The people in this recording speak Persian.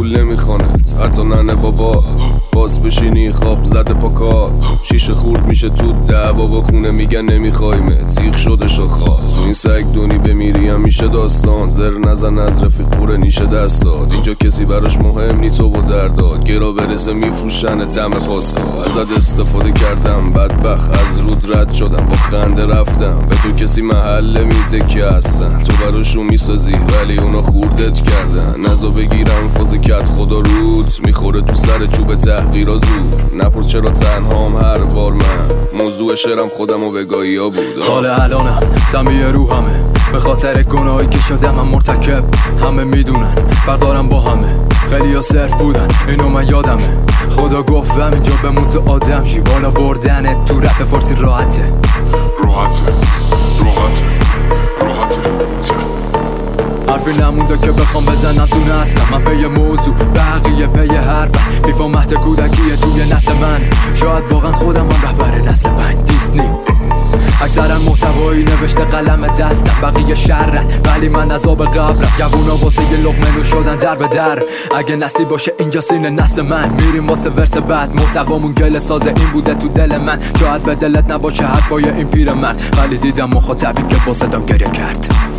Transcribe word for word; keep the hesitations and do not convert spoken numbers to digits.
پول نمیخوانت، حتی ننه بابا. باز بشینی خواب زده پاکار، شیشه خورد میشه تو دعوا با خونه، میگن نمیخوایمت، سیخ شده شخات. تو این سگ دونی بمیری هم میشه داستان، زر نزن از رفیق پوره نیشه دست داد. اینجا کسی براش مهم نی تو و درداد، گرا برسه میفروشن دم پاسا. ازت استفاده کردم بدبخت، از رود رد شدم با خنده رفتم. به تو کسی محله میده که هستن، تو براشون میسازی ولی اونا خوردت کردن. نزا بگیرم فاز کت خدا روت، میخوره تو سر چوب تحقیرا زود. نپرس چرا تنهام هر بار، من موضوع شعرم خودم و بگاهی ها بود. حال الانم تنبیه روحمه، به خاطر گناهی که شدم من مرتکب. همه میدونن فرق دارم با همه، خیلی ها صرف بودن اینو من یادمه. خدا گفتم اینجا بمون تو آدم شی، بالا بردنت تو رپ فارسی راحته راحته راحته راحته حرفی نمونده که بخوام بزنم تو نسلم. من پی موضوع بقیه پی حرفم، بیفا مهد کودکیه توی نسل من. شاید واقعا خودم من رهبر نسل پنج دیسنی. اکثرا محتوایی نوشته قلم دستم، بقیه شرن ولی من از آب قبرم. جوونا واسه یه لقمه نو شدن در به در، اگه نسلی باشه اینجا سین نسل من. میریم واسه ورس بعد، محتوامون گله سازه این بوده تو دل من. شاید به دلت نباشه حرفای این پیر من، ولی دیدم مخاطبی که با صدام گریه کرد.